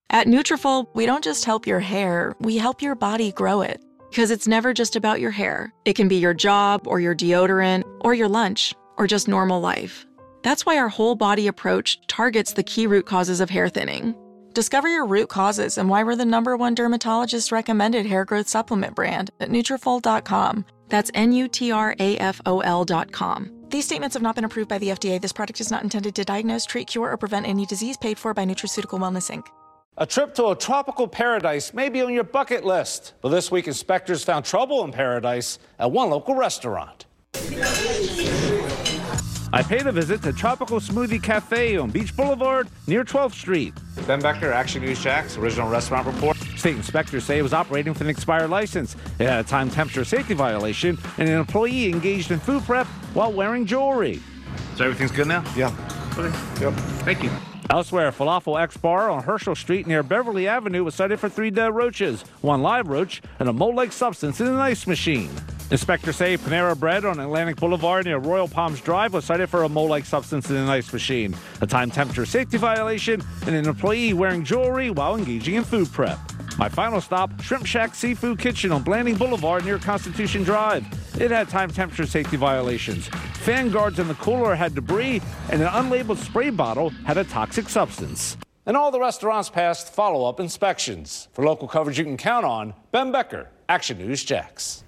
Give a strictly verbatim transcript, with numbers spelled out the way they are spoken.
At Nutrafol, we don't just help your hair, we help your body grow it. Because it's never just about your hair. It can be your job, or your deodorant, or your lunch, or just normal life. That's why our whole body approach targets the key root causes of hair thinning. Discover your root causes and why we're the number one dermatologist recommended hair growth supplement brand at Nutrafol dot com. That's N U T R A F O L dot com. These statements have not been approved by the F D A. This product is not intended to diagnose, treat, cure, or prevent any disease. Paid for by Nutraceutical Wellness, Incorporated. A trip to a tropical paradise may be on your bucket list. But this week, inspectors found trouble in paradise at one local restaurant. I paid a visit to Tropical Smoothie Cafe on Beach Boulevard near twelfth street. Ben Becker, Action News Jax, original restaurant report. State inspectors say it was operating with an expired license. It had a time temperature safety violation, and an employee engaged in food prep while wearing jewelry. So everything's good now? Yeah. Okay. Yep. Thank you. Elsewhere, Falafel X Bar on Herschel Street near Beverly Avenue was cited for three dead roaches, one live roach, and a mold-like substance in an ice machine. Inspectors say Panera Bread on Atlantic Boulevard near Royal Palms Drive was cited for a mold-like substance in an ice machine, a time temperature safety violation, and an employee wearing jewelry while engaging in food prep. My final stop, Shrimp Shack Seafood Kitchen on Blanding Boulevard near Constitution Drive. It had time temperature safety violations. Fan guards in the cooler had debris, and an unlabeled spray bottle had a toxic substance. And all the restaurants passed follow-up inspections. For local coverage you can count on, Ben Becker, Action News Jax.